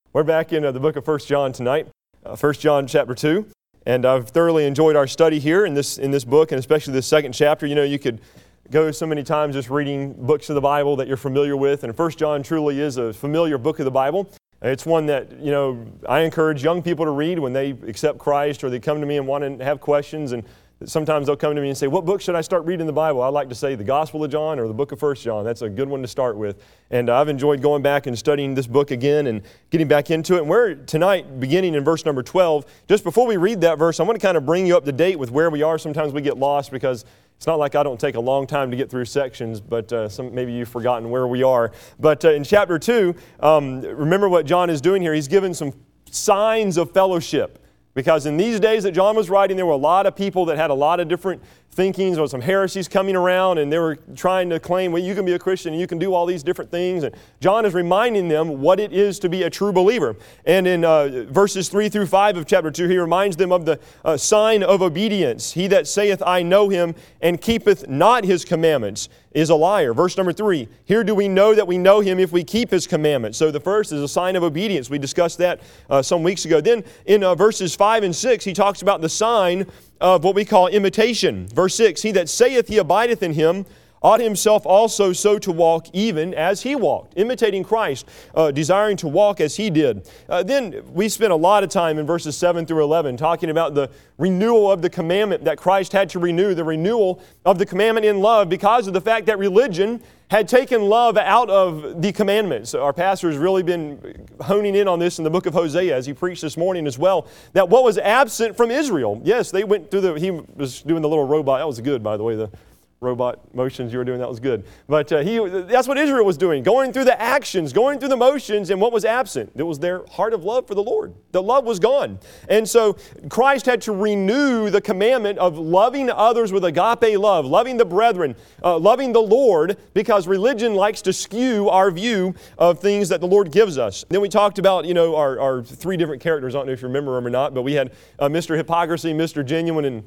We're back in the book of 1 John tonight, 1 John chapter 2, and I've thoroughly enjoyed our study here in this book, and especially this second chapter. You know, you could go so many times just reading books of the Bible that you're familiar with, and 1 John truly is a familiar book of the Bible. It's one that, you know, I encourage young people to read when they accept Christ or they come to me and want to have questions, and sometimes they'll come to me and say, what book should I start reading in the Bible? I like to say the Gospel of John or the book of 1 John. That's a good one to start with. And I've enjoyed going back and studying this book again and getting back into it. And we're tonight beginning in verse number 12. Just before we read that verse, I want to kind of bring you up to date with where we are. Sometimes we get lost because it's not like I don't take a long time to get through sections, but maybe you've forgotten where we are. But in chapter 2, remember what John is doing here. He's given some signs of fellowship. Because in these days that John was writing, there were a lot of people that had a lot of different thinkings. There were some heresies coming around, and they were trying to claim, well, you can be a Christian and you can do all these different things. And John is reminding them what it is to be a true believer. And in verses 3 through 5 of chapter 2, he reminds them of the sign of obedience. He that saith, I know him, and keepeth not his commandments, is a liar. Verse number 3, here do we know that we know him if we keep his commandments. So the first is a sign of obedience. We discussed that some weeks ago. Then in verses 5 and 6, he talks about the sign of what we call imitation. Verse 6, he that saith he abideth in him ought himself also so to walk even as he walked, imitating Christ, desiring to walk as he did. Then we spent a lot of time in verses 7 through 11 talking about the renewal of the commandment that Christ had to renew, the renewal of the commandment in love because of the fact that religion had taken love out of the commandments. Our pastor has really been honing in on this in the book of Hosea as he preached this morning as well, that what was absent from Israel, yes, they went through he was doing the little robot, that was good by the way, the robot motions you were doing, that was good. But that's what Israel was doing, going through the actions, going through the motions, and what was absent? It was their heart of love for the Lord. The love was gone. And so Christ had to renew the commandment of loving others with agape love, loving the brethren, loving the Lord, because religion likes to skew our view of things that the Lord gives us. Then we talked about, you know, our three different characters. I don't know if you remember them or not, but we had Mr. Hypocrisy, Mr. Genuine, and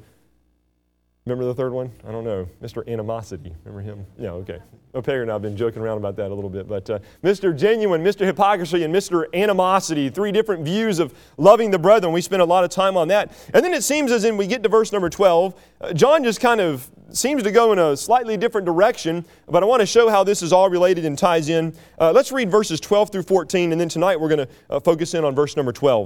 remember the third one? I don't know. Mr. Animosity. Remember him? Yeah, okay. Opega and I have been joking around about that a little bit. But Mr. Genuine, Mr. Hypocrisy, and Mr. Animosity, three different views of loving the brethren. We spent a lot of time on that. And then it seems as in we get to verse number 12, John just kind of seems to go in a slightly different direction, but I want to show how this is all related and ties in. Let's read verses 12 through 14, and then tonight we're going to focus in on verse number 12.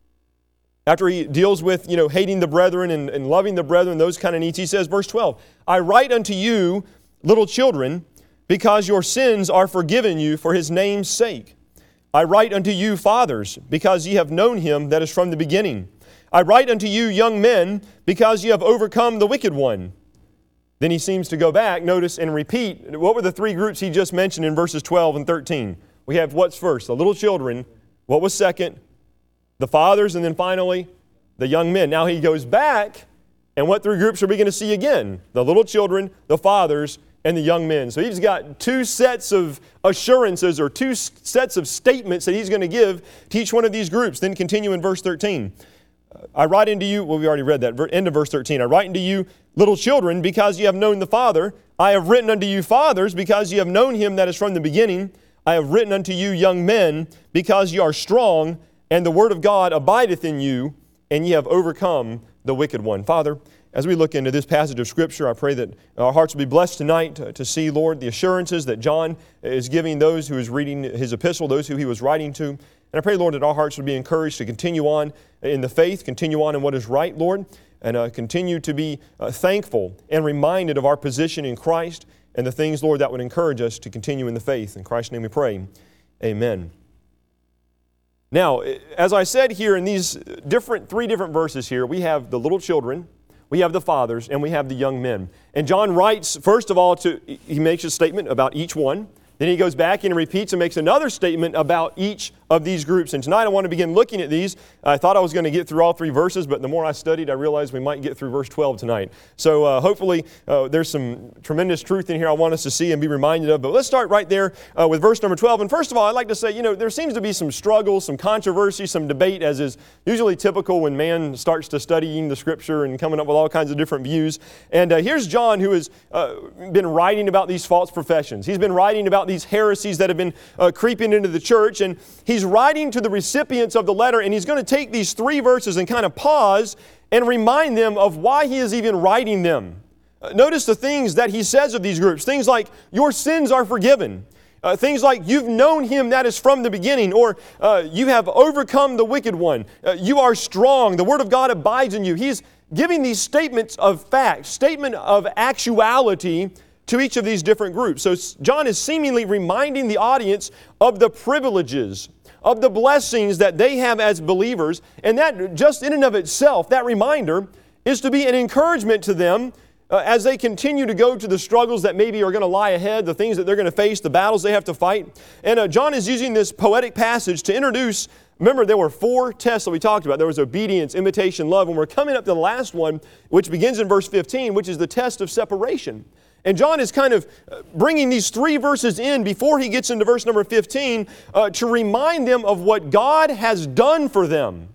After he deals with, you know, hating the brethren and loving the brethren, those kind of needs, he says, verse 12, I write unto you, little children, because your sins are forgiven you for his name's sake. I write unto you, fathers, because ye have known him that is from the beginning. I write unto you, young men, because ye have overcome the wicked one. Then he seems to go back, notice, and repeat. What were the three groups he just mentioned in verses 12 and 13? We have what's first? The little children. What was second? The fathers, and then finally, the young men. Now he goes back, and what three groups are we going to see again? The little children, the fathers, and the young men. So he's got two sets of assurances or two sets of statements that he's going to give to each one of these groups. Then continue in verse 13. I write unto you, well, we already read that, end of verse 13. I write unto you, little children, because ye have known the Father. I have written unto you, fathers, because ye have known him that is from the beginning. I have written unto you, young men, because ye are strong, and the word of God abideth in you, and ye have overcome the wicked one. Father, as we look into this passage of Scripture, I pray that our hearts will be blessed tonight to see, Lord, the assurances that John is giving those who is reading his epistle, those who he was writing to. And I pray, Lord, that our hearts would be encouraged to continue on in the faith, continue on in what is right, Lord, and continue to be thankful and reminded of our position in Christ and the things, Lord, that would encourage us to continue in the faith. In Christ's name we pray. Amen. Now, as I said here in these three different verses here, we have the little children, we have the fathers, and we have the young men. And John writes, first of all, he makes a statement about each one. Then he goes back and repeats and makes another statement about each of these groups. And tonight I want to begin looking at these. I thought I was going to get through all three verses, but the more I studied, I realized we might get through verse 12 tonight. So hopefully there's some tremendous truth in here I want us to see and be reminded of. But let's start right there with verse number 12. And first of all, I'd like to say, there seems to be some struggle, some controversy, some debate, as is usually typical when man starts to studying the Scripture and coming up with all kinds of different views. And here's John, who has been writing about these false professions. He's been writing about about these heresies that have been creeping into the church. And he's writing to the recipients of the letter, and he's going to take these 3 verses and kind of pause and remind them of why he is even writing them. Notice the things that he says of these groups. Things like, your sins are forgiven. Things like, you've known Him that is from the beginning, or you have overcome the wicked one. You are strong. The Word of God abides in you. He's giving these statements of fact, statement of actuality to each of these different groups. So John is seemingly reminding the audience of the privileges, of the blessings that they have as believers. And that just in and of itself, that reminder is to be an encouragement to them as they continue to go to the struggles that maybe are going to lie ahead, the things that they're going to face, the battles they have to fight. And John is using this poetic passage to introduce, remember there were 4 tests that we talked about. There was obedience, imitation, love, and we're coming up to the last one, which begins in verse 15, which is the test of separation. And John is kind of bringing these 3 verses in before he gets into verse number 15 to remind them of what God has done for them.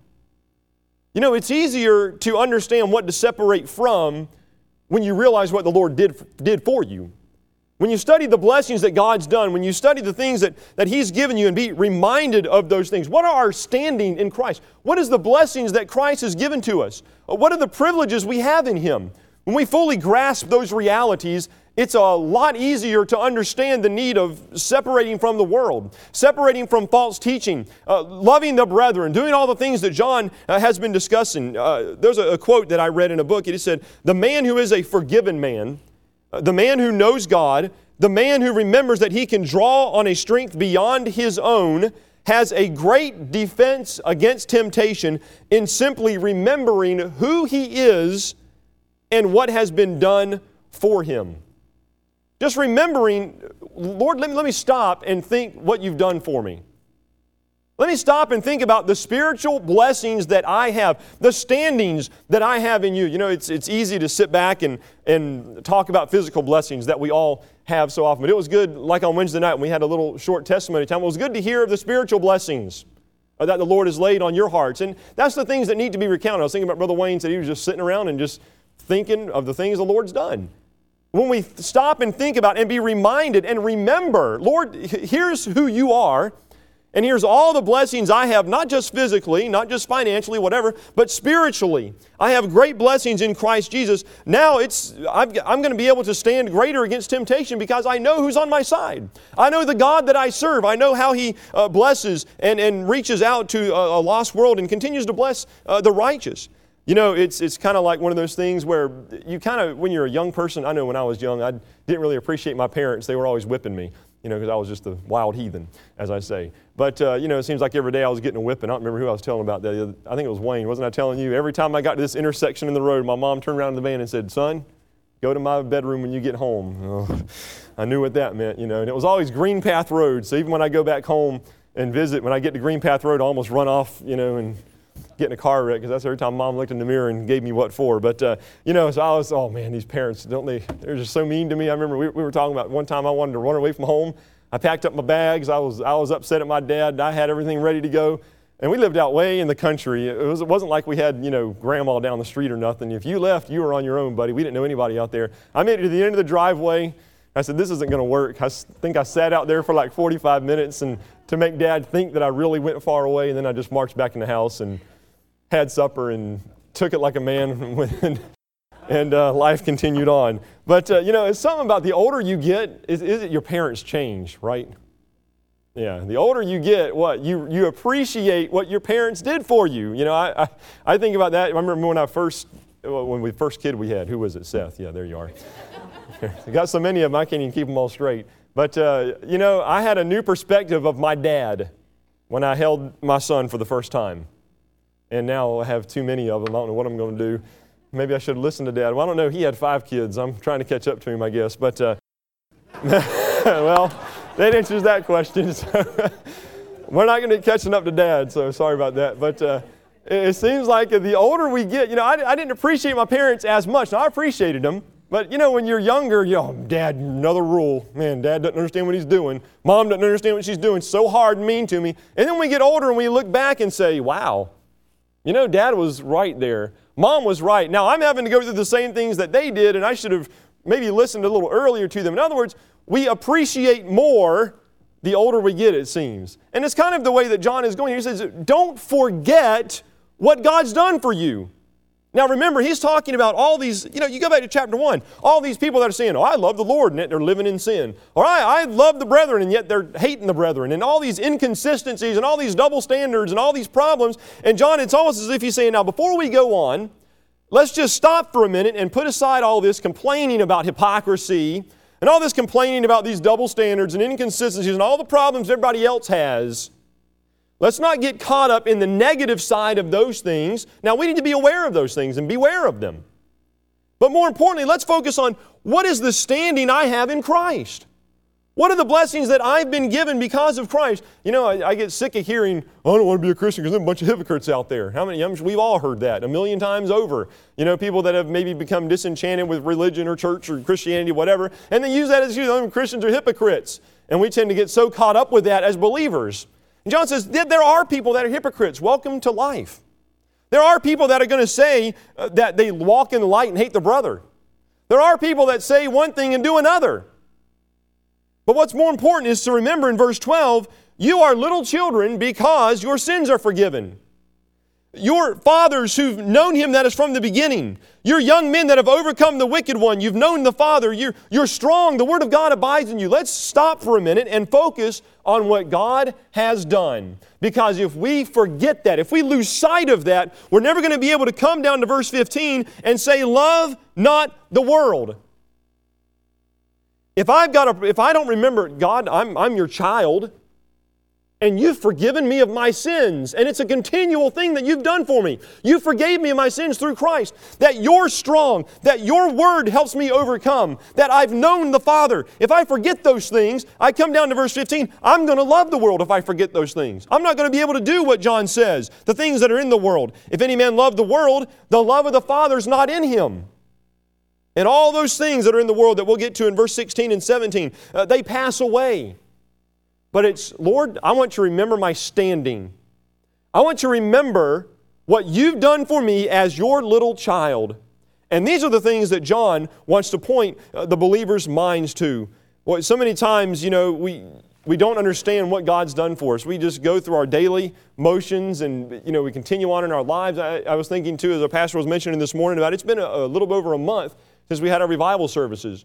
You know, it's easier to understand what to separate from when you realize what the Lord did for you. When you study the blessings that God's done, when you study the things that He's given you and be reminded of those things. What are our standing in Christ? What is the blessings that Christ has given to us? What are the privileges we have in Him? When we fully grasp those realities, it's a lot easier to understand the need of separating from the world, separating from false teaching, loving the brethren, doing all the things that John has been discussing. There's a quote that I read in a book. It said, the man who is a forgiven man, the man who knows God, the man who remembers that he can draw on a strength beyond his own, has a great defense against temptation in simply remembering who he is and what has been done for him. Just remembering, Lord, let me stop and think what you've done for me. Let me stop and think about the spiritual blessings that I have, the standings that I have in you. You know, it's easy to sit back and talk about physical blessings that we all have so often. But it was good, like on Wednesday night when we had a little short testimony time, it was good to hear of the spiritual blessings that the Lord has laid on your hearts. And that's the things that need to be recounted. I was thinking about Brother Wayne said he was just sitting around and just thinking of the things the Lord's done. When we stop and think about and be reminded and remember, Lord, here's who you are, and here's all the blessings I have, not just physically, not just financially, whatever, but spiritually. I have great blessings in Christ Jesus. Now I'm going to be able to stand greater against temptation because I know who's on my side. I know the God that I serve. I know how He blesses and reaches out to a lost world and continues to bless the righteous. You know, it's kind of like one of those things where you kind of, when you're a young person, I know when I was young, I didn't really appreciate my parents. They were always whipping me, you know, because I was just a wild heathen, as I say. But, you know, it seems like every day I was getting a whipping. I don't remember who I was telling about that. I think it was Wayne. Wasn't I telling you? Every time I got to this intersection in the road, my mom turned around in the van and said, son, go to my bedroom when you get home. Oh, I knew what that meant, you know. And it was always Green Path Road. So even when I go back home and visit, when I get to Green Path Road, I almost run off, you know, and get in a car wreck, because that's every time Mom looked in the mirror and gave me what for. But, you know, so I was, oh man, these parents, they're just so mean to me. I remember we were talking about one time I wanted to run away from home. I packed up my bags. I was upset at my dad. I had everything ready to go. And we lived out way in the country. It wasn't like we had, you know, grandma down the street or nothing. If you left, you were on your own, buddy. We didn't know anybody out there. I made it to the end of the driveway. I said, this isn't going to work. I think I sat out there for like 45 minutes and to make Dad think that I really went far away. And then I just marched back in the house and had supper and took it like a man, and life continued on. But, you know, it's something about the older you get, is it your parents change, right? Yeah, the older you get, you appreciate what your parents did for you. You know, I think about that. I remember when the first kid we had, who was it? Seth. Yeah, there you are. I got so many of them, I can't even keep them all straight. But, you know, I had a new perspective of my dad when I held my son for the first time. And now I have too many of them. I don't know what I'm going to do. Maybe I should listen to Dad. Well, I don't know. He had 5 kids. I'm trying to catch up to him, I guess. But, well, that answers that question. So we're not going to be catching up to Dad, so sorry about that. But it seems like the older we get, you know, I didn't appreciate my parents as much. Now, I appreciated them. But, you know, when you're younger, Dad, another rule. Man, Dad doesn't understand what he's doing. Mom doesn't understand what she's doing. So hard and mean to me. And then we get older and we look back and say, wow. You know, Dad was right there. Mom was right. Now, I'm having to go through the same things that they did, and I should have maybe listened a little earlier to them. In other words, we appreciate more the older we get, it seems. And it's kind of the way that John is going. He says, don't forget what God's done for you. Now remember, he's talking about all these, you go back to chapter 1, all these people that are saying, I love the Lord, and yet they're living in sin. Or I love the brethren, and yet they're hating the brethren. And all these inconsistencies, and all these double standards, and all these problems. And John, it's almost as if he's saying, now before we go on, let's just stop for a minute and put aside all this complaining about hypocrisy, and all this complaining about these double standards and inconsistencies and all the problems everybody else has. Let's not get caught up in the negative side of those things. Now, we need to be aware of those things and beware of them. But more importantly, let's focus on what is the standing I have in Christ. What are the blessings that I've been given because of Christ? I get sick of hearing, I don't want to be a Christian because there's a bunch of hypocrites out there. We've all heard that 1,000,000 times over. People that have maybe become disenchanted with religion or church or Christianity, whatever, and they use that as excuse, Christians are hypocrites. And we tend to get so caught up with that as believers. And John says, there are people that are hypocrites. Welcome to life. There are people that are going to say that they walk in the light and hate the brother. There are people that say one thing and do another. But what's more important is to remember in verse 12, you are little children because your sins are forgiven. Your fathers who've known Him that is from the beginning. You're young men that have overcome the wicked one. You've known the Father. You're strong. The Word of God abides in you. Let's stop for a minute and focus on what God has done. Because if we forget that, if we lose sight of that, we're never going to be able to come down to verse 15 and say, love not the world. If I don't remember, God, I'm your child, and you've forgiven me of my sins, and it's a continual thing that you've done for me. You forgave me of my sins through Christ, that you're strong, that your word helps me overcome, that I've known the Father. If I forget those things, I come down to verse 15, I'm going to love the world if I forget those things. I'm not going to be able to do what John says, the things that are in the world. If any man love the world, the love of the Father is not in him. And all those things that are in the world that we'll get to in verse 16 and 17, they pass away. But it's, Lord, I want you to remember my standing. I want you to remember what you've done for me as your little child. And these are the things that John wants to point the believers' minds to. Well, so many times, we don't understand what God's done for us. We just go through our daily motions and, we continue on in our lives. I was thinking, too, as a pastor was mentioning this morning about it's been a little over a month since we had our revival services.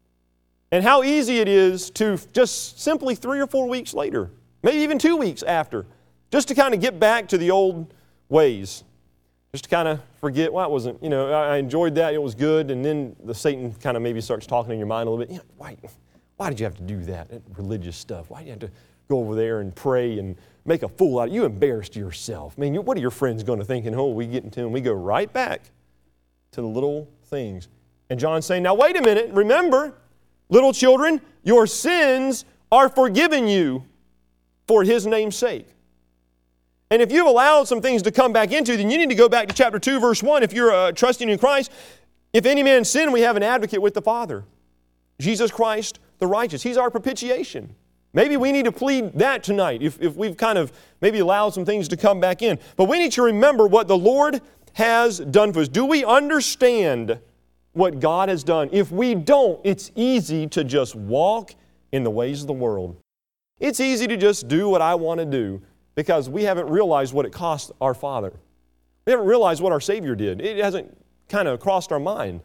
And how easy it is to just simply 3 or 4 weeks later, maybe even 2 weeks after, just to kind of get back to the old ways. Just to kind of forget, well, it wasn't, I enjoyed that, it was good, and then Satan kind of maybe starts talking in your mind a little bit. Why did you have to do that religious stuff? Why did you have to go over there and pray and make a fool out of you? You embarrassed yourself. I mean, what are your friends going to think? And we get into them, we go right back to the little things. And John's saying, now wait a minute, remember, little children, your sins are forgiven you for His name's sake. And if you've allowed some things to come back into, then you need to go back to chapter 2, verse 1. If you're trusting in Christ, if any man sin, we have an advocate with the Father, Jesus Christ the righteous. He's our propitiation. Maybe we need to plead that tonight if we've kind of maybe allowed some things to come back in. But we need to remember what the Lord has done for us. Do we understand what God has done? If we don't, it's easy to just walk in the ways of the world. It's easy to just do what I want to do because we haven't realized what it cost our Father. We haven't realized what our Savior did. It hasn't kind of crossed our mind.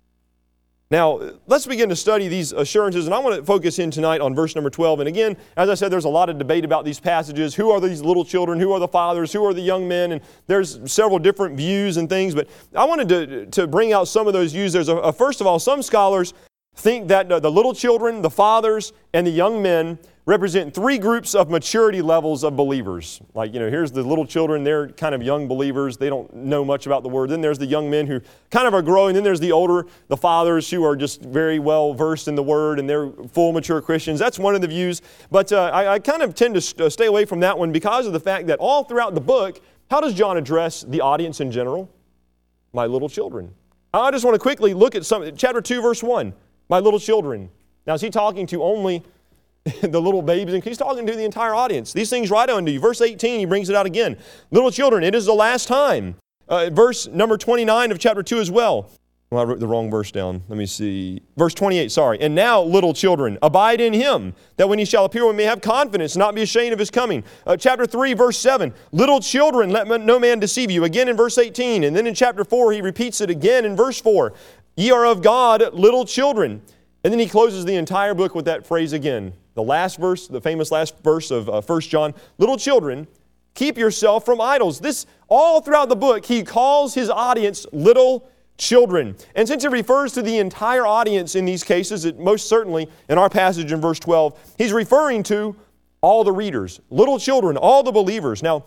Now, let's begin to study these assurances, and I want to focus in tonight on verse number 12. And again, as I said, there's a lot of debate about these passages. Who are these little children? Who are the fathers? Who are the young men? And there's several different views and things, but I wanted to bring out some of those views. There's first of all, some scholars think that the little children, the fathers, and the young men represent 3 groups of maturity levels of believers. Like, here's the little children, they're kind of young believers. They don't know much about the Word. Then there's the young men who kind of are growing. Then there's the older, the fathers who are just very well versed in the Word and they're full mature Christians. That's one of the views. But I kind of tend to stay away from that one because of the fact that all throughout the book, how does John address the audience in general? My little children. I just want to quickly look at chapter 2, verse 1. My little children. Now, is he talking to only the little babies? And he's talking to the entire audience. These things write unto you. Verse 18, he brings it out again. Little children, it is the last time. Verse number 29 of chapter 2 as well. Well, I wrote the wrong verse down. Let me see. Verse 28, sorry. And now, little children, abide in him, that when he shall appear, we may have confidence, and not be ashamed of his coming. Chapter 3, verse 7. Little children, let no man deceive you. Again in verse 18. And then in chapter 4, he repeats it again in verse 4. Ye are of God, little children. And then he closes the entire book with that phrase again. The last verse, the famous last verse of 1 John. Little children, keep yourself from idols. This, all throughout the book, he calls his audience little children. And since it refers to the entire audience in these cases, it most certainly, in our passage in verse 12, he's referring to all the readers, little children, all the believers. Now,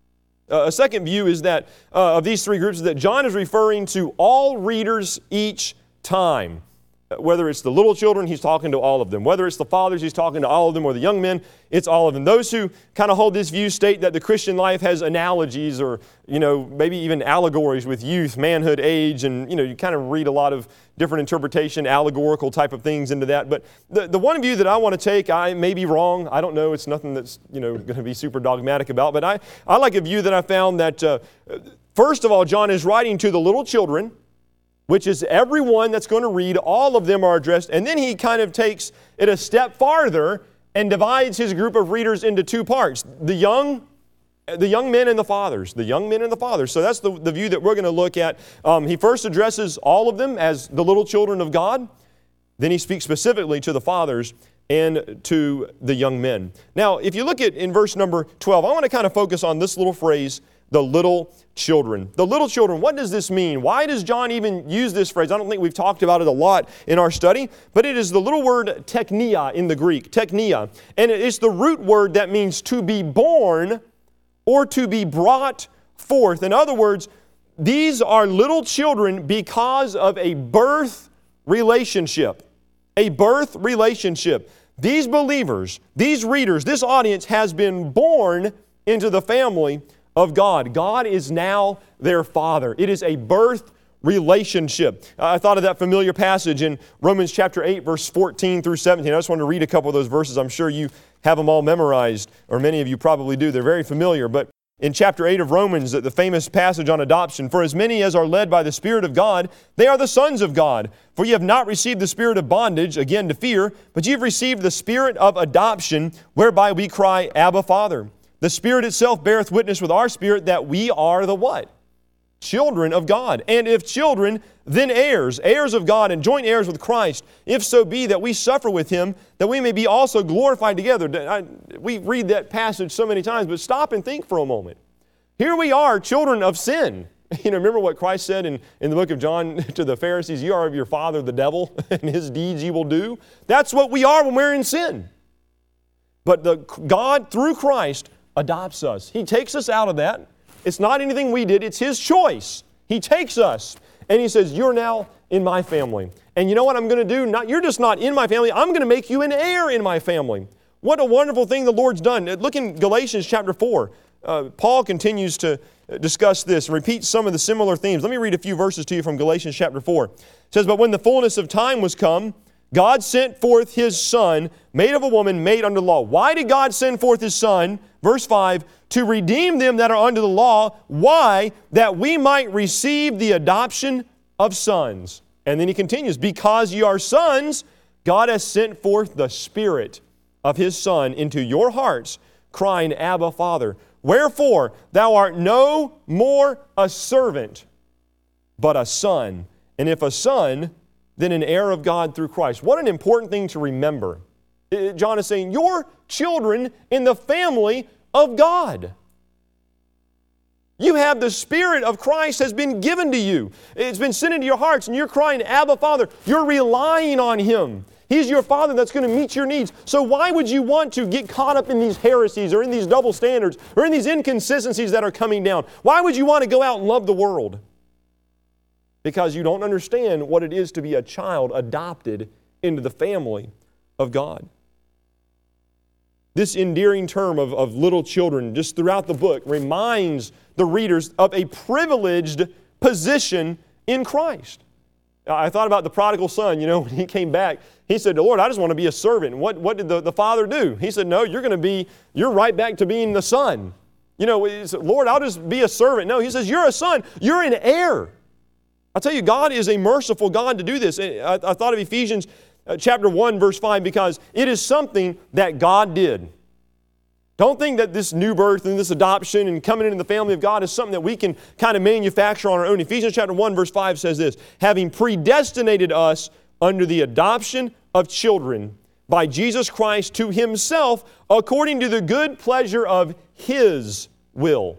a second view is that of these three groups is that John is referring to all readers each time. Whether it's the little children, he's talking to all of them. Whether it's the fathers, he's talking to all of them, or the young men, it's all of them. Those who kind of hold this view state that the Christian life has analogies or, maybe even allegories with youth, manhood, age, and, you kind of read a lot of different interpretation, allegorical type of things into that. But the one view that I want to take, I may be wrong. I don't know. It's nothing that's, going to be super dogmatic about. But I like a view that I found that, first of all, John is writing to the little children, which is everyone that's going to read. All of them are addressed. And then he kind of takes it a step farther and divides his group of readers into two parts. The young men and the fathers. The young men and the fathers. So that's the view that we're going to look at. He first addresses all of them as the little children of God. Then he speaks specifically to the fathers and to the young men. Now, if you look at in verse number 12, I want to kind of focus on this little phrase, the little children. The little children, what does this mean? Why does John even use this phrase? I don't think we've talked about it a lot in our study, but it is the little word teknia in the Greek, teknia. And it's the root word that means to be born or to be brought forth. In other words, these are little children because of a birth relationship. A birth relationship. These believers, these readers, this audience has been born into the family of God. God is now their Father. It is a birth relationship. I thought of that familiar passage in Romans chapter 8, verse 14 through 17. I just wanted to read a couple of those verses. I'm sure you have them all memorized, or many of you probably do. They're very familiar. But in chapter 8 of Romans, the famous passage on adoption, for as many as are led by the Spirit of God, they are the sons of God. For ye have not received the spirit of bondage, again to fear, but ye have received the spirit of adoption, whereby we cry, Abba, Father. The Spirit itself beareth witness with our spirit that we are the what? Children of God. And if children, then heirs, heirs of God and joint heirs with Christ, if so be that we suffer with Him, that we may be also glorified together. We read that passage so many times, but stop and think for a moment. Here we are, children of sin. Remember what Christ said in the book of John to the Pharisees, "You are of your father the devil, and his deeds you will do." That's what we are when we're in sin. But God, through Christ, adopts us. He takes us out of that. It's not anything we did. It's His choice. He takes us and He says, you're now in my family. And you know what I'm going to do? You're just not in my family. I'm going to make you an heir in my family. What a wonderful thing the Lord's done. Look in Galatians chapter 4. Paul continues to discuss this and repeats some of the similar themes. Let me read a few verses to you from Galatians chapter 4. It says, but when the fullness of time was come, God sent forth His Son, made of a woman, made under the law. Why did God send forth His Son? Verse 5, to redeem them that are under the law. Why? That we might receive the adoption of sons. And then he continues, because ye are sons, God has sent forth the Spirit of His Son into your hearts, crying, Abba, Father. Wherefore, thou art no more a servant, but a son. And if a son, then an heir of God through Christ. What an important thing to remember. John is saying, you're children in the family of God. You have the Spirit of Christ has been given to you. It's been sent into your hearts, and you're crying, Abba, Father. You're relying on Him. He's your Father that's going to meet your needs. So why would you want to get caught up in these heresies or in these double standards or in these inconsistencies that are coming down? Why would you want to go out and love the world? Because you don't understand what it is to be a child adopted into the family of God. This endearing term of little children, just throughout the book, reminds the readers of a privileged position in Christ. I thought about the prodigal son, when he came back, he said, Lord, I just want to be a servant. What did the father do? He said, no, you're right back to being the son. He said, Lord, I'll just be a servant. No, he says, you're a son. You're an heir. I'll tell you, God is a merciful God to do this. I thought of Ephesians chapter 1, verse 5, because it is something that God did. Don't think that this new birth and this adoption and coming into the family of God is something that we can kind of manufacture on our own. Ephesians chapter 1, verse 5 says this, having predestinated us under the adoption of children by Jesus Christ to Himself according to the good pleasure of His will.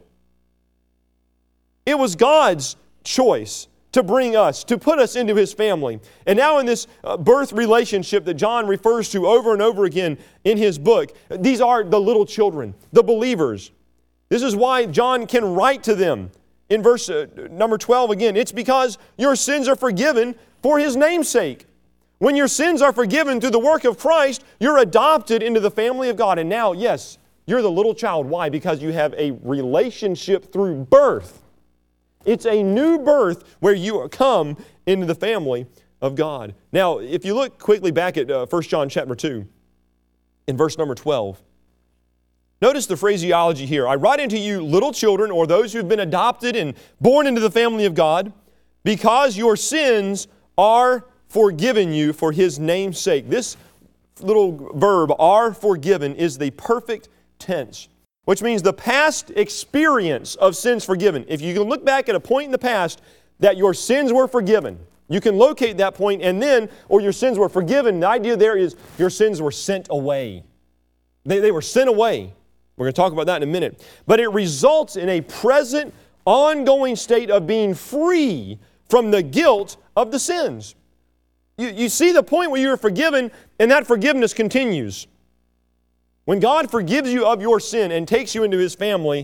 It was God's choice to bring us, to put us into His family. And now in this birth relationship that John refers to over and over again in his book, these are the little children, the believers. This is why John can write to them in verse number 12 again. It's because your sins are forgiven for His name's sake. When your sins are forgiven through the work of Christ, you're adopted into the family of God. And now, yes, you're the little child. Why? Because you have a relationship through birth. It's a new birth where you come into the family of God. Now, if you look quickly back at 1 John chapter 2, in verse number 12, notice the phraseology here. I write unto you little children, or those who have been adopted and born into the family of God, because your sins are forgiven you for His name's sake. This little verb, are forgiven, is the perfect tense, which means the past experience of sins forgiven. If you can look back at a point in the past that your sins were forgiven, you can locate that point and then, or your sins were forgiven. The idea there is your sins were sent away. They were sent away. We're going to talk about that in a minute. But it results in a present, ongoing state of being free from the guilt of the sins. You see the point where you are forgiven, and that forgiveness continues. When God forgives you of your sin and takes you into His family,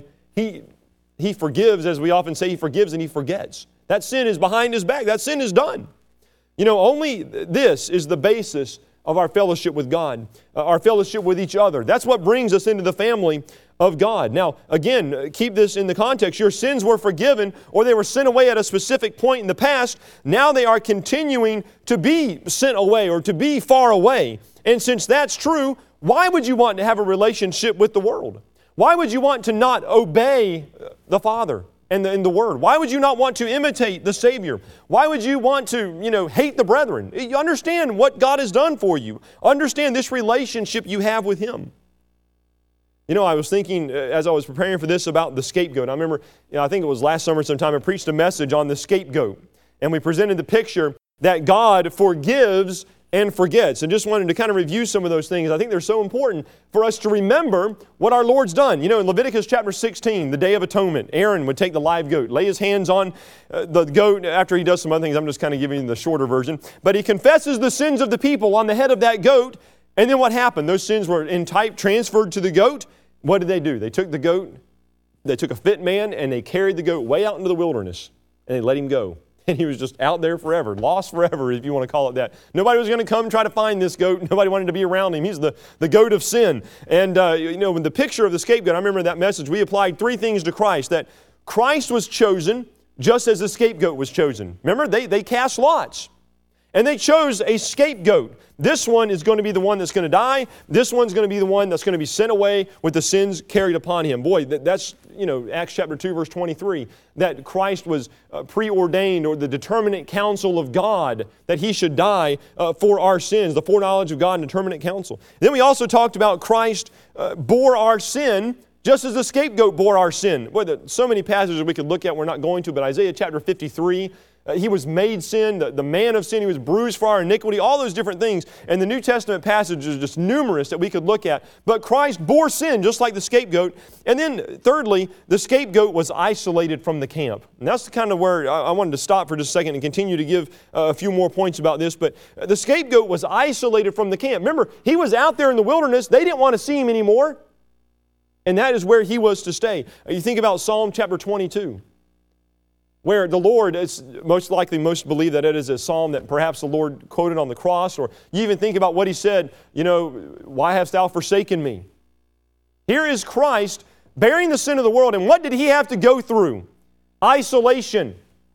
He forgives, as we often say, He forgives and He forgets. That sin is behind His back. That sin is done. You know, only this is the basis of our fellowship with God, our fellowship with each other. That's what brings us into the family of God. Now, again, keep this in the context. Your sins were forgiven, or they were sent away at a specific point in the past. Now they are continuing to be sent away or to be far away. And since that's true, why would you want to have a relationship with the world? Why would you want to not obey the Father and the Word? Why would you not want to imitate the Savior? Why would you want to, hate the brethren? You understand what God has done for you. Understand this relationship you have with Him. I was thinking as I was preparing for this about the scapegoat. I remember, I think it was last summer sometime, I preached a message on the scapegoat. And we presented the picture that God forgives and forgets. And just wanted to kind of review some of those things. I think they're so important for us to remember what our Lord's done. In Leviticus chapter 16, the Day of Atonement, Aaron would take the live goat, lay his hands on the goat after he does some other things. I'm just kind of giving you the shorter version. But he confesses the sins of the people on the head of that goat. And then what happened? Those sins were in type transferred to the goat. What did they do? They took the goat, they took a fit man, and they carried the goat way out into the wilderness. And they let him go. And he was just out there forever, lost forever, if you want to call it that. Nobody was going to come try to find this goat. Nobody wanted to be around him. He's the goat of sin. And, when the picture of the scapegoat, I remember that message, we applied three things to Christ. That Christ was chosen just as the scapegoat was chosen. Remember, they cast lots. And they chose a scapegoat. This one is going to be the one that's going to die. This one's going to be the one that's going to be sent away with the sins carried upon him. Boy, that's, Acts chapter 2, verse 23, that Christ was preordained, or the determinate counsel of God, that He should die for our sins, the foreknowledge of God and determinate counsel. Then we also talked about Christ bore our sin just as the scapegoat bore our sin. Boy, so many passages we could look at, we're not going to, but Isaiah chapter 53, He was made sin, the man of sin. He was bruised for our iniquity, all those different things. And the New Testament passages are just numerous that we could look at. But Christ bore sin just like the scapegoat. And then thirdly, the scapegoat was isolated from the camp. And that's kind of where I wanted to stop for just a second and continue to give a few more points about this. But the scapegoat was isolated from the camp. Remember, he was out there in the wilderness. They didn't want to see him anymore. And that is where he was to stay. You think about Psalm chapter 22. Where the Lord, it's most believe that it is a psalm that perhaps the Lord quoted on the cross, or you even think about what He said, why hast thou forsaken me? Here is Christ bearing the sin of the world, and what did He have to go through? Isolation,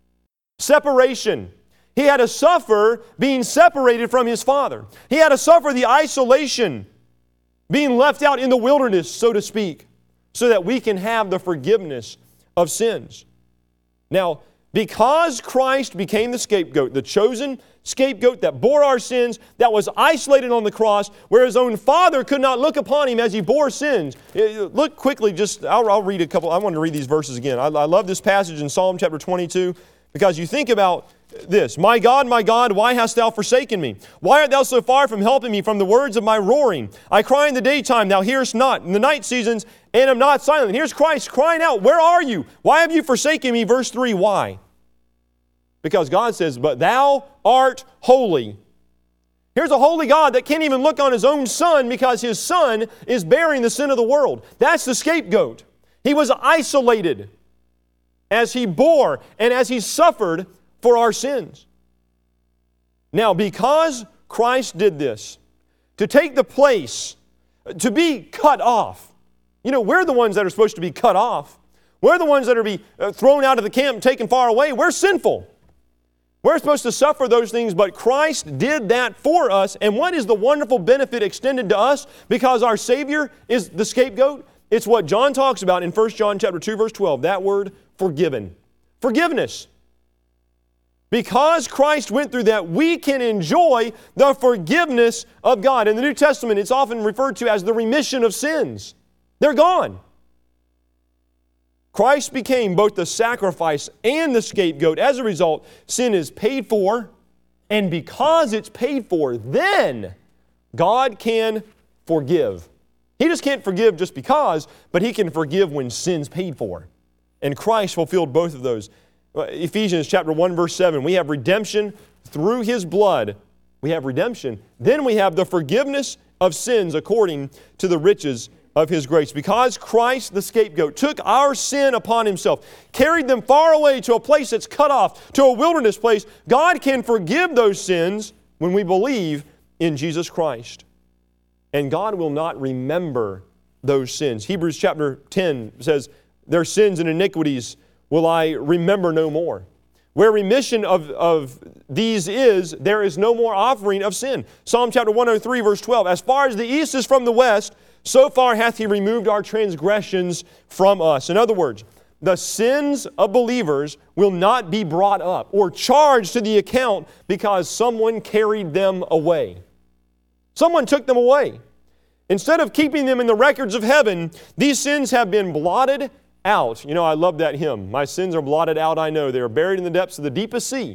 separation. He had to suffer being separated from His Father. He had to suffer the isolation, being left out in the wilderness, so to speak, so that we can have the forgiveness of sins. Now, Because Christ became the scapegoat, the chosen scapegoat that bore our sins, that was isolated on the cross, where His own Father could not look upon Him as He bore sins. Look quickly, I'll read a couple. I want to read these verses again. I love this passage in Psalm chapter 22, because you think about this. My God, why hast Thou forsaken me? Why art Thou so far from helping me from the words of my roaring? I cry in the daytime, Thou hearest not. In the night seasons, and am not silent. Here's Christ crying out, where are you? Why have you forsaken me? Verse 3, why? Because God says, but Thou art holy. Here's a holy God that can't even look on His own Son because His Son is bearing the sin of the world. That's the scapegoat. He was isolated as He bore and as He suffered for our sins. Now, because Christ did this, to take the place, to be cut off. You know, we're the ones that are supposed to be cut off. We're the ones that are to be thrown out of the camp and taken far away. We're sinful. We're supposed to suffer those things, but Christ did that for us. And what is the wonderful benefit extended to us because our Savior is the scapegoat? It's what John talks about in 1 John chapter 2, verse 12, that word, forgiven. Forgiveness. Because Christ went through that, we can enjoy the forgiveness of God. In the New Testament, it's often referred to as the remission of sins. They're gone. Christ became both the sacrifice and the scapegoat. As a result, sin is paid for, and because it's paid for, then God can forgive. He just can't forgive just because, but He can forgive when sin's paid for. And Christ fulfilled both of those. Ephesians chapter 1, verse 7, we have redemption through His blood. We have redemption. Then we have the forgiveness of sins according to the riches of His grace. Because Christ, the scapegoat, took our sin upon Himself, carried them far away to a place that's cut off, to a wilderness place, God can forgive those sins when we believe in Jesus Christ. And God will not remember those sins. Hebrews chapter 10 says, their sins and iniquities will I remember no more. Where remission of these is, there is no more offering of sin. Psalm chapter 103, verse 12, as far as the east is from the west, so far hath He removed our transgressions from us. In other words, the sins of believers will not be brought up or charged to the account because someone carried them away. Someone took them away. Instead of keeping them in the records of heaven, these sins have been blotted out. You know, I love that hymn. My sins are blotted out, I know. They are buried in the depths of the deepest sea.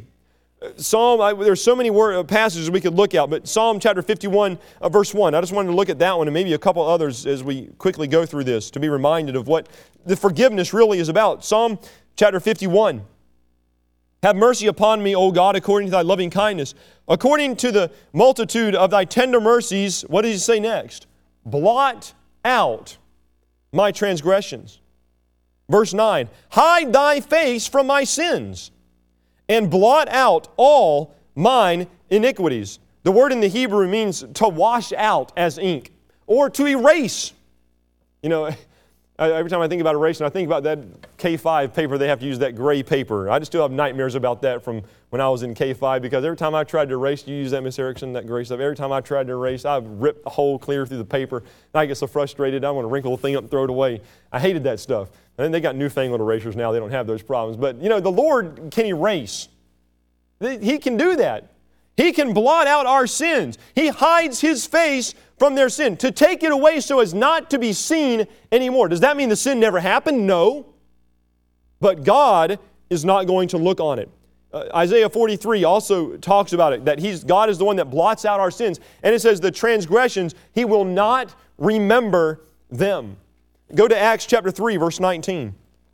There's so many passages we could look at, but Psalm chapter 51, verse 1. I just wanted to look at that one and maybe a couple others as we quickly go through this to be reminded of what the forgiveness really is about. Psalm chapter 51. Have mercy upon me, O God, according to Thy loving kindness. According to the multitude of Thy tender mercies, what does He say next? Blot out my transgressions. Verse 9, hide Thy face from my sins, and blot out all mine iniquities. The word in the Hebrew means to wash out as ink, or to erase. You know, every time I think about erasing, I think about that K5 paper. They have to use that gray paper. I just still have nightmares about that from when I was in K5, because every time I tried to erase, you use that, Miss Erickson, that gray stuff. Every time I tried to erase, I ripped the hole clear through the paper, and I get so frustrated, I want to wrinkle the thing up and throw it away. I hated that stuff. And then they got newfangled erasers now. They don't have those problems. But, you know, the Lord can erase. He can do that. He can blot out our sins. He hides His face from their sin to take it away so as not to be seen anymore. Does that mean the sin never happened? No. But God is not going to look on it. Isaiah 43 also talks about it, that God is the one that blots out our sins. And it says the transgressions, He will not remember them. Go to Acts chapter 3, verse 19.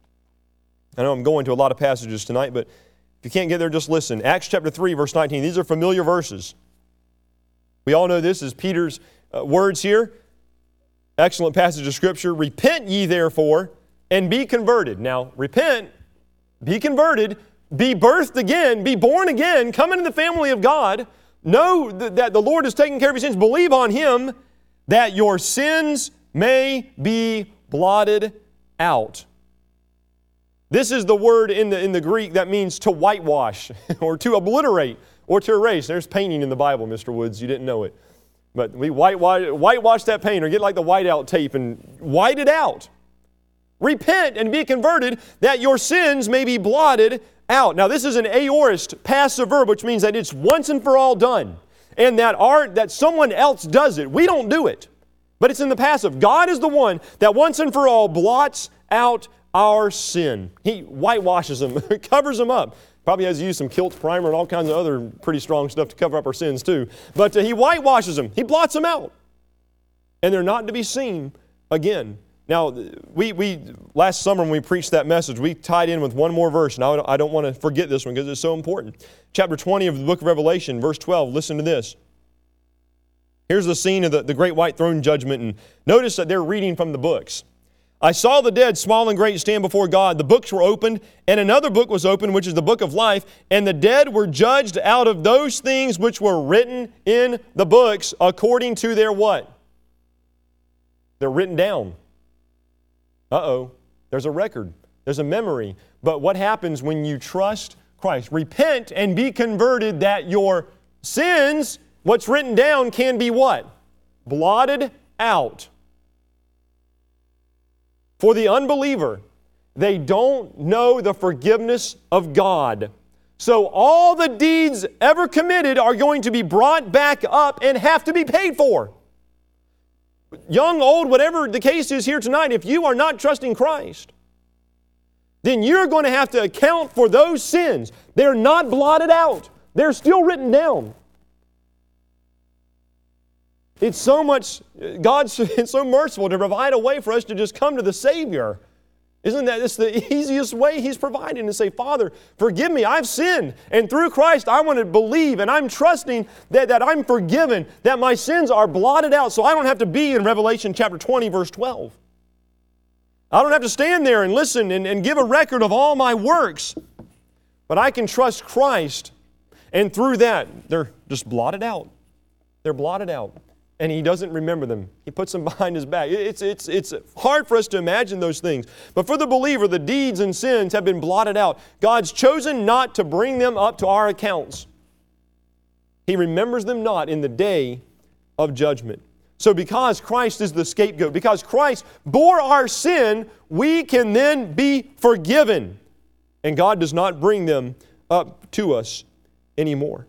I know I'm going to a lot of passages tonight, but if you can't get there, just listen. Acts chapter 3, verse 19. These are familiar verses. We all know this is Peter's words here. Excellent passage of Scripture. Repent ye therefore, and be converted. Now, repent, be converted, be birthed again, be born again, come into the family of God. Know that the Lord is taking care of your sins. Believe on Him, that your sins may be blotted out. This is the word in the Greek that means to whitewash or to obliterate or to erase. There's painting in the Bible, Mr. Woods. You didn't know it. But we whitewash that paint or get like the whiteout tape and white it out. Repent and be converted that your sins may be blotted out. Now this is an aorist passive verb, which means that it's once and for all done. And that someone else does it. We don't do it. But it's in the passive. God is the one that once and for all blots out our sin. He whitewashes them, covers them up. Probably has used some Kilt's primer and all kinds of other pretty strong stuff to cover up our sins too. But He whitewashes them. He blots them out. And they're not to be seen again. Now, we last summer when we preached that message, we tied in with one more verse, and I don't want to forget this one because it's so important. Chapter 20 of the book of Revelation, verse 12, listen to this. Here's the scene of the great white throne judgment, and notice that they're reading from the books. I saw the dead, small and great, stand before God. The books were opened, and another book was opened, which is the book of life, and the dead were judged out of those things which were written in the books according to their what? They're written down. There's a record. There's a memory. But what happens when you trust Christ? Repent and be converted that your sins, what's written down, can be what? Blotted out. For the unbeliever, they don't know the forgiveness of God. So all the deeds ever committed are going to be brought back up and have to be paid for. Young, old, whatever the case is here tonight, if you are not trusting Christ, then you're going to have to account for those sins. They're not blotted out. They're still written down. It's so much, God's so merciful to provide a way for us to just come to the Savior. Isn't that it's the easiest way He's providing to say, Father, forgive me, I've sinned. And through Christ, I want to believe and I'm trusting that I'm forgiven, that my sins are blotted out so I don't have to be in Revelation chapter 20, verse 12. I don't have to stand there and listen and give a record of all my works. But I can trust Christ, and through that, they're just blotted out. They're blotted out. And He doesn't remember them. He puts them behind His back. It's hard for us to imagine those things. But for the believer, the deeds and sins have been blotted out. God's chosen not to bring them up to our accounts. He remembers them not in the day of judgment. So because Christ is the scapegoat, because Christ bore our sin, we can then be forgiven. And God does not bring them up to us anymore.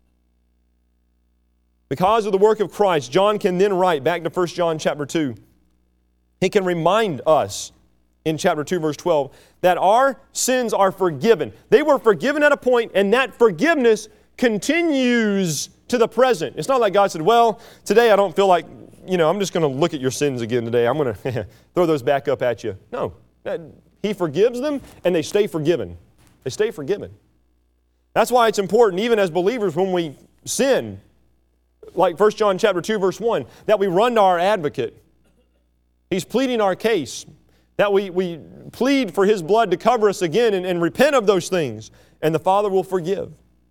Because of the work of Christ, John can then write, back to 1 John chapter 2, he can remind us in chapter 2, verse 12, that our sins are forgiven. They were forgiven at a point, and that forgiveness continues to the present. It's not like God said, well, today I don't feel like, I'm just going to look at your sins again today. I'm going to throw those back up at you. No. He forgives them, and they stay forgiven. They stay forgiven. That's why it's important, even as believers, when we sin, like 1 John chapter 2, verse 1, that we run to our advocate. He's pleading our case. That we plead for His blood to cover us again and repent of those things. And the Father will forgive.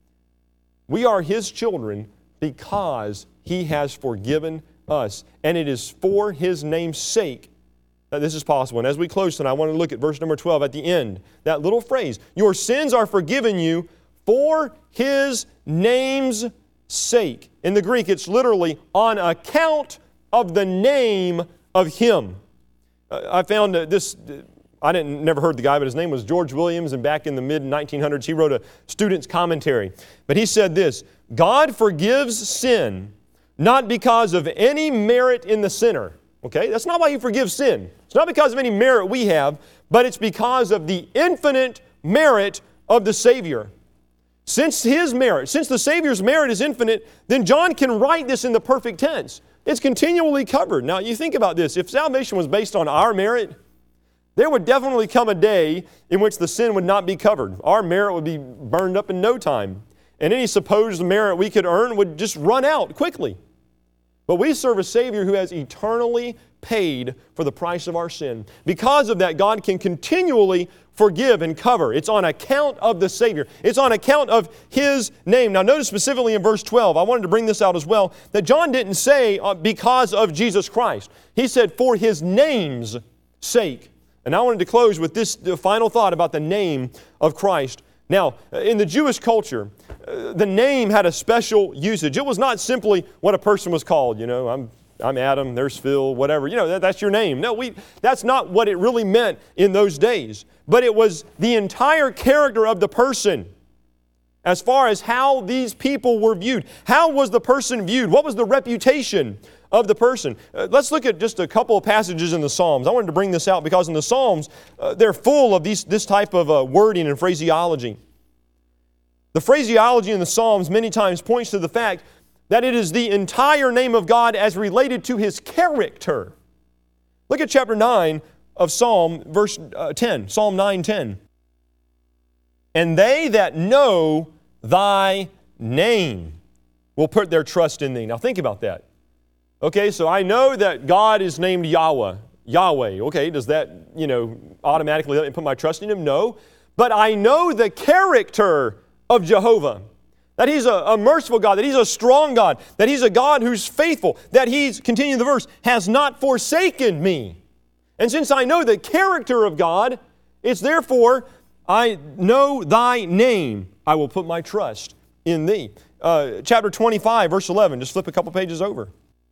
We are His children because He has forgiven us. And it is for His name's sake that this is possible. And as we close tonight, I want to look at verse number 12 at the end. That little phrase, your sins are forgiven you for His name's sake. In the Greek, it's literally on account of the name of Him. I found this, never heard the guy, but his name was George Williams, and back in the mid-1900s, he wrote a student's commentary. But he said this, God forgives sin not because of any merit in the sinner. Okay, that's not why He forgives sin. It's not because of any merit we have, but it's because of the infinite merit of the Savior. Since the Savior's merit is infinite, then John can write this in the perfect tense. It's continually covered. Now, you think about this. If salvation was based on our merit, there would definitely come a day in which the sin would not be covered. Our merit would be burned up in no time. And any supposed merit we could earn would just run out quickly. But we serve a Savior who has eternally paid for the price of our sin. Because of that, God can continually forgive and cover. It's on account of the Savior. It's on account of His name. Now notice specifically in verse 12, I wanted to bring this out as well, that John didn't say because of Jesus Christ. He said for His name's sake. And I wanted to close with this final thought about the name of Christ. Now, in the Jewish culture, the name had a special usage. It was not simply what a person was called. I'm I'm Adam, there's Phil, whatever. That's your name. No, that's not what it really meant in those days. But it was the entire character of the person as far as how these people were viewed. How was the person viewed? What was the reputation of the person? Let's look at just a couple of passages in the Psalms. I wanted to bring this out because in the Psalms, they're full of this type of wording and phraseology. The phraseology in the Psalms many times points to the fact that it is the entire name of God as related to His character. Look at chapter 9 of Psalm, verse 10, Psalm 9:10. And they that know Thy name will put their trust in Thee. Now think about that. Okay, so I know that God is named Yahweh. Yahweh. Okay, does that, automatically let me put my trust in Him? No. But I know the character of Jehovah. That He's a merciful God, that He's a strong God, that He's a God who's faithful, that He's, continue the verse, has not forsaken me. And since I know the character of God, it's therefore, I know Thy name, I will put my trust in Thee. Chapter 25, verse 11, just flip a couple pages over.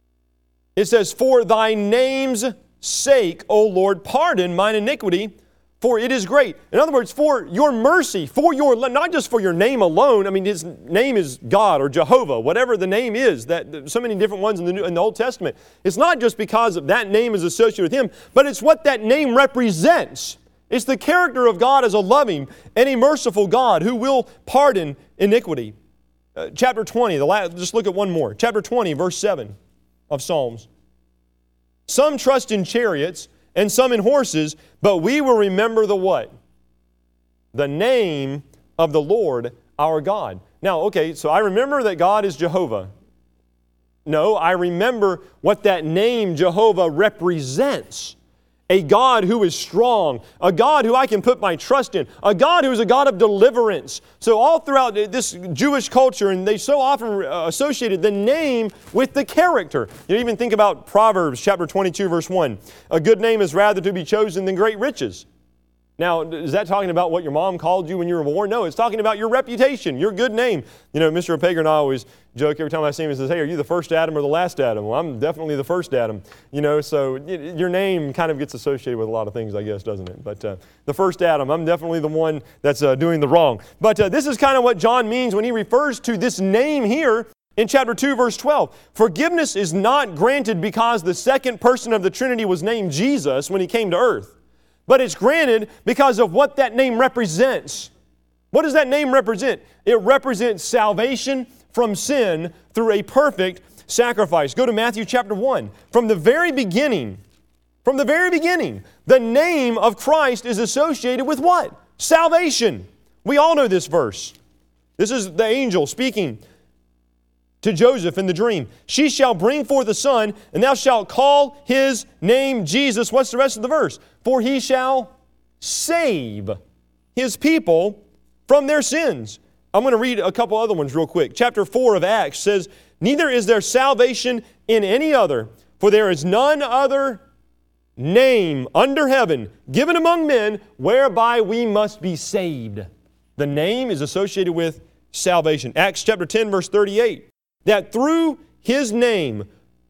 It says, For Thy name's sake, O Lord, pardon mine iniquity, for it is great. In other words, for your mercy, not just for your name alone. I mean, His name is God or Jehovah, whatever the name is. That so many different ones in the Old Testament. It's not just because that name is associated with Him, but it's what that name represents. It's the character of God as a loving and a merciful God who will pardon iniquity. Chapter 20, just look at one more. Chapter 20, verse 7 of Psalms. Some trust in chariots and some in horses, but we will remember the what? The name of the Lord our God. Now, okay, so I remember that God is Jehovah. No, I remember what that name Jehovah represents. A God who is strong, a God who I can put my trust in, a God who is a God of deliverance. So all throughout this Jewish culture, and they so often associated the name with the character. You even think about Proverbs chapter 22, verse 1. A good name is rather to be chosen than great riches. Now, is that talking about what your mom called you when you were born? No, it's talking about your reputation, your good name. Mr. Opager and I always joke every time I see him. He says, hey, are you the first Adam or the last Adam? Well, I'm definitely the first Adam. So your name kind of gets associated with a lot of things, I guess, doesn't it? But the first Adam, I'm definitely the one that's doing the wrong. But this is kind of what John means when he refers to this name here in chapter 2, verse 12. Forgiveness is not granted because the second person of the Trinity was named Jesus when He came to earth. But it's granted because of what that name represents. What does that name represent? It represents salvation from sin through a perfect sacrifice. Go to Matthew chapter 1. From the very beginning, the name of Christ is associated with what? Salvation. We all know this verse. This is the angel speaking to Joseph in the dream. She shall bring forth a son, and thou shalt call his name Jesus. What's the rest of the verse? For He shall save His people from their sins. I'm going to read a couple other ones real quick. Chapter 4 of Acts says, Neither is there salvation in any other, for there is none other name under heaven given among men whereby we must be saved. The name is associated with salvation. Acts chapter 10, verse 38. That through His name,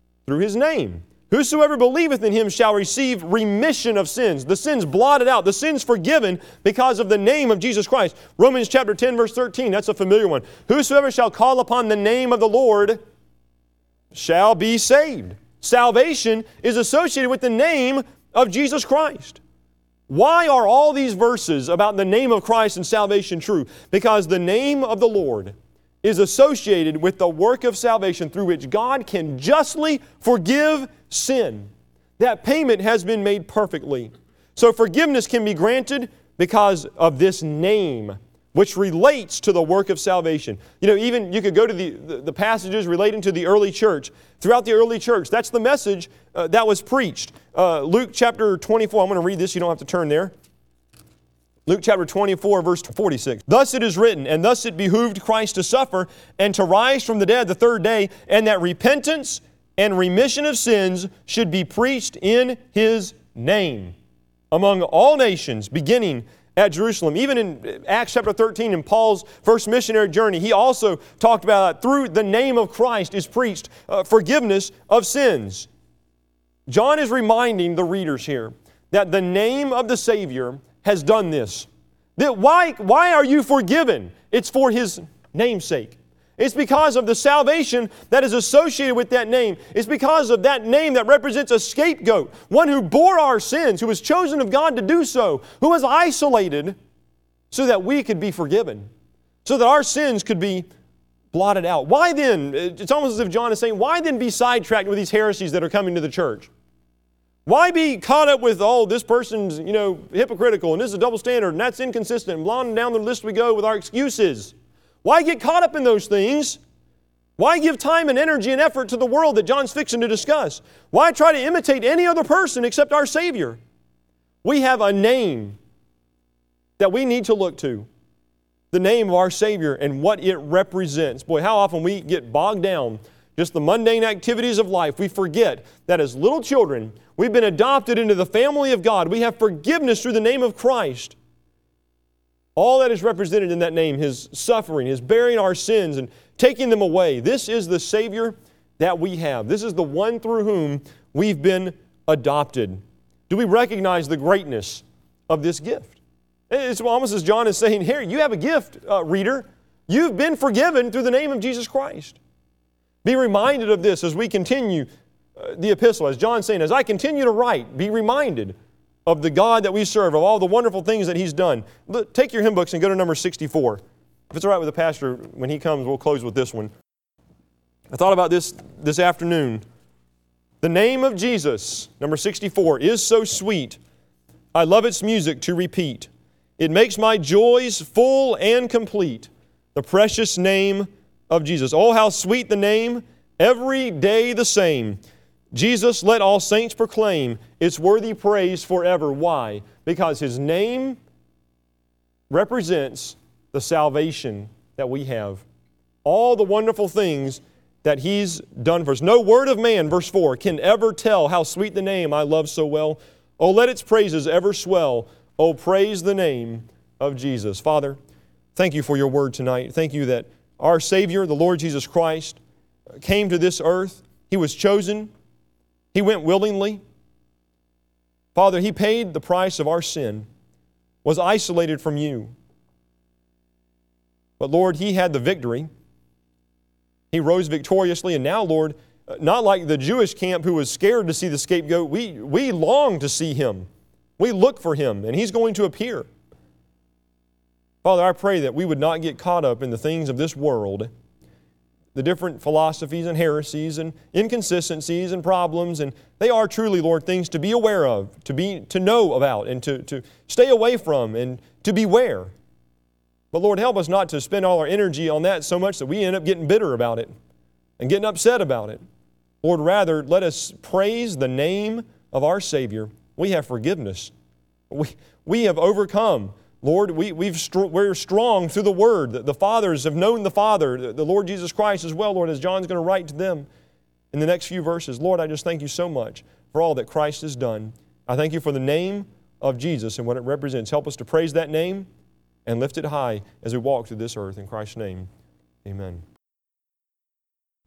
whosoever believeth in Him shall receive remission of sins. The sins blotted out, the sins forgiven because of the name of Jesus Christ. Romans chapter 10, verse 13, that's a familiar one. Whosoever shall call upon the name of the Lord shall be saved. Salvation is associated with the name of Jesus Christ. Why are all these verses about the name of Christ and salvation true? Because the name of the Lord is associated with the work of salvation through which God can justly forgive sin. That payment has been made perfectly. So forgiveness can be granted because of this name, which relates to the work of salvation. Even you could go to the passages relating to the early church. Throughout the early church, that's the message that was preached. Luke chapter 24, I'm going to read this, you don't have to turn there. Luke chapter 24, verse 46. Thus it is written, and thus it behooved Christ to suffer and to rise from the dead the third day, and that repentance and remission of sins should be preached in His name among all nations, beginning at Jerusalem. Even in Acts chapter 13, in Paul's first missionary journey, he also talked about that through the name of Christ is preached forgiveness of sins. John is reminding the readers here that the name of the Savior has done this. That why are you forgiven? It's for His name's sake. It's because of the salvation that is associated with that name. It's because of that name that represents a scapegoat, one who bore our sins, who was chosen of God to do so, who was isolated so that we could be forgiven, so that our sins could be blotted out. Why then, it's almost as if John is saying, why then be sidetracked with these heresies that are coming to the church? Why be caught up with, oh, this person's, hypocritical, and this is a double standard, and that's inconsistent, and blah, and down the list we go with our excuses? Why get caught up in those things? Why give time and energy and effort to the world that John's fixing to discuss? Why try to imitate any other person except our Savior? We have a name that we need to look to. The name of our Savior and what it represents. Boy, how often we get bogged down just the mundane activities of life. We forget that as little children, we've been adopted into the family of God. We have forgiveness through the name of Christ. All that is represented in that name, His suffering, His bearing our sins and taking them away. This is the Savior that we have. This is the one through whom we've been adopted. Do we recognize the greatness of this gift? It's almost as John is saying, here, you have a gift, reader. You've been forgiven through the name of Jesus Christ. Be reminded of this as we continue the epistle. As John's saying, as I continue to write, be reminded of the God that we serve, of all the wonderful things that He's done. Look, take your hymn books and go to number 64. If it's all right with the pastor, when he comes, we'll close with this one. I thought about this afternoon. The name of Jesus, number 64, is so sweet. I love its music to repeat. It makes my joys full and complete. The precious name of Jesus. Oh, how sweet the name, every day the same. Jesus, let all saints proclaim, it's worthy praise forever. Why? Because His name represents the salvation that we have. All the wonderful things that He's done for us. No word of man, verse 4, can ever tell how sweet the name I love so well. Oh, let its praises ever swell. Oh, praise the name of Jesus. Father, thank You for Your word tonight. Thank You that our Savior, the Lord Jesus Christ, came to this earth. He was chosen. He went willingly. Father, He paid the price of our sin, was isolated from You. But Lord, He had the victory. He rose victoriously, and now, Lord, not like the Jewish camp who was scared to see the scapegoat, we long to see Him. We look for Him, and He's going to appear. Father, I pray that we would not get caught up in the things of this world, the different philosophies and heresies and inconsistencies and problems, and they are truly, Lord, things to be aware of, to know about, and to stay away from, and to beware. But Lord, help us not to spend all our energy on that so much that we end up getting bitter about it and getting upset about it. Lord, rather, let us praise the name of our Savior. We have forgiveness. We have overcome. Lord, we're strong through the Word. The fathers have known the Father, the Lord Jesus Christ as well, Lord, as John's going to write to them in the next few verses. Lord, I just thank You so much for all that Christ has done. I thank You for the name of Jesus and what it represents. Help us to praise that name and lift it high as we walk through this earth. In Christ's name, amen.